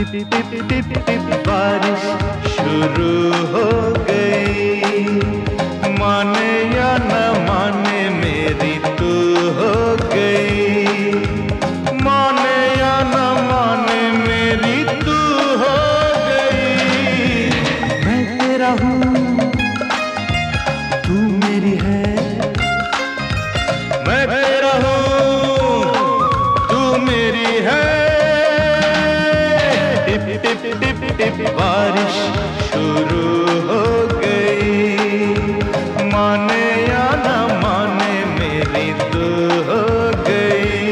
Tip टिप टिप टिप बारिश शुरू हो गई। माने या न माने मेरी तू हो गई। माने या न माने मेरी तू हो गई। मैं तेरा हूँ तू मेरी है। मैं तेरा हूँ तू मेरी है। टिप टिप टिप टिप बारिश शुरू हो गई। माने या न माने मेरी तू हो गई।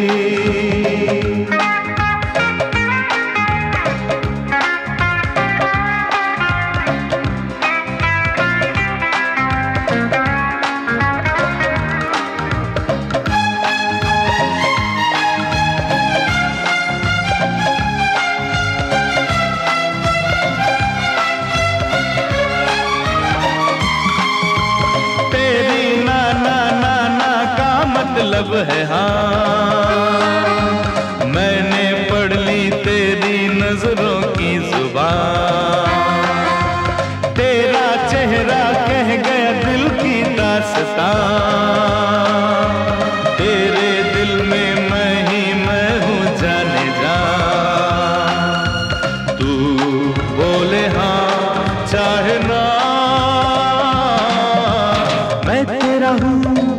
मतलब है हाँ, मैंने पढ़ ली तेरी नजरों की जुबान। तेरा चेहरा कह गया दिल की दास्तां। तेरे दिल में मैं ही मैं हूँ जाने जा। तू बोले हाँ चाहे ना, मैं तेरा हूँ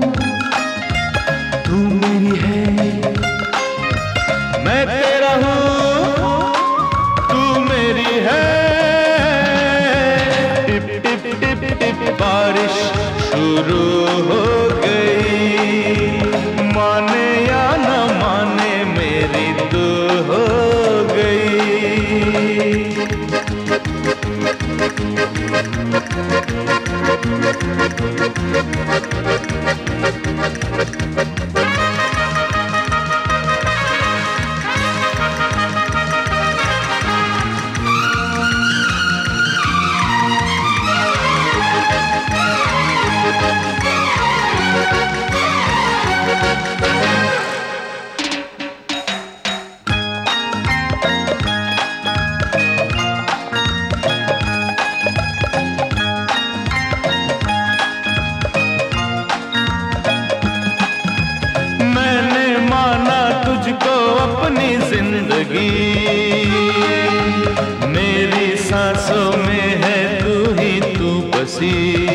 तू मेरी है। मैं तेरा हूँ तू मेरी है। टिप टिप टिप टिप बारिश शुरू हो गई। माने या न माने मेरी तू हो गई। तुझको अपनी जिंदगी, मेरी सांसों में है तू ही तू बसी।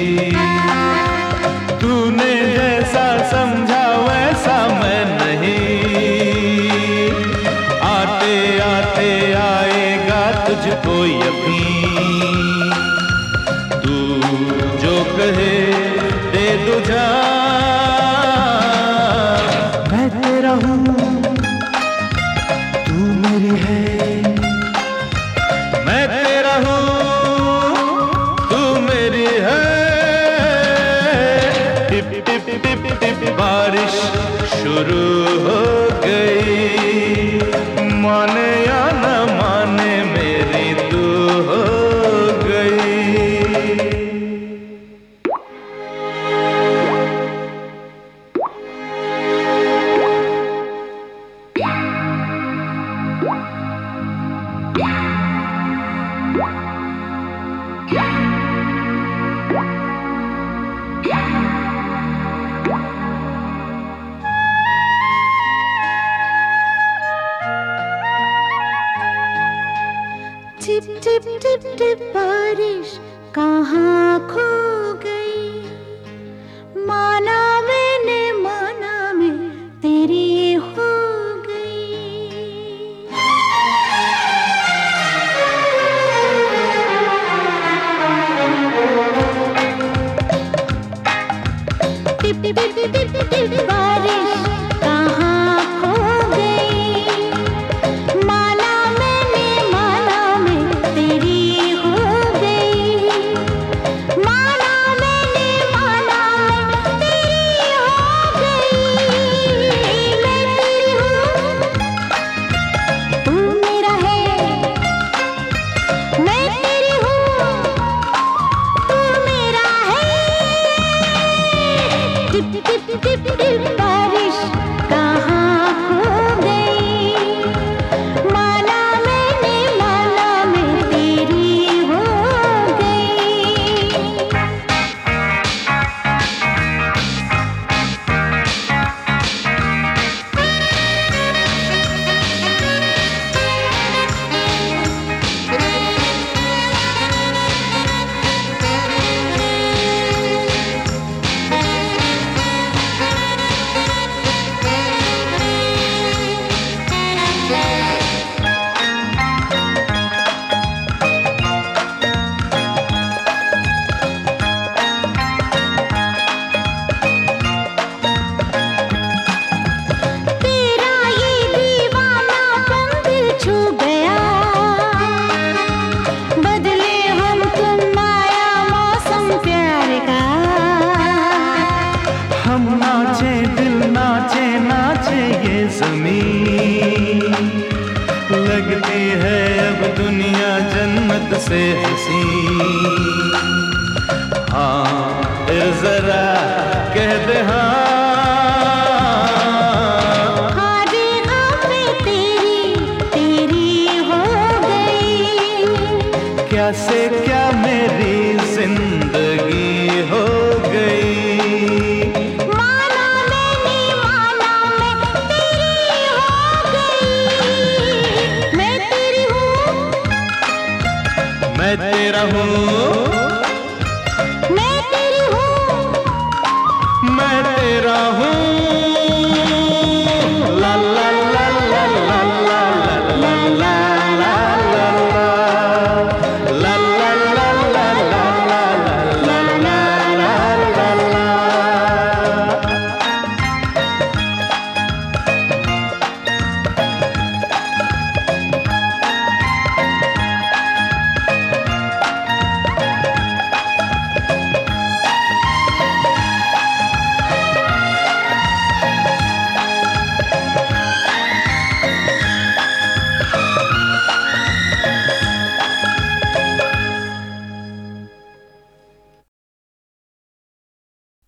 तूने जैसा समझा वैसा मैं नहीं। आते आते आएगा तुझको यकीन। तू जो कहे दे दो जान। मैं तेरा हूँ तू मेरी है। मैं तेरा हूँ तू मेरी है। टिप टिप टिप टिप बारिश शुरू हो गई। माने या न माने मेरी तू हो गई। टिप टिप टिप टिप बारिश कहाँ खो गई। माना मैं तेरी हो गई। टिप टिप टिप टिप टिप बारिश कहाँ खो गई। माना मैं तेरी हो गई। माना मैं तेरी हो गई। मैं तेरी हूँ तू मेरा है। मैं तेरी हूँ तू मेरा है। टिप टिप टिप टिप बारिश कहाँ खो गई। माना हम नाचे दिल नाचे नाचे ये जमीन, लगती है अब दुनिया जन्नत से हंसी। हाँ फिर जरा कह दे हाँ, क्या से क्या मेरी जिंदगी हो गई। माना मैंने माना मैं तेरी हो गई। मैं तेरी हूँ, मैं तेरा हूँ, मैं तेरी हूँ, मैं तेरा हूँ।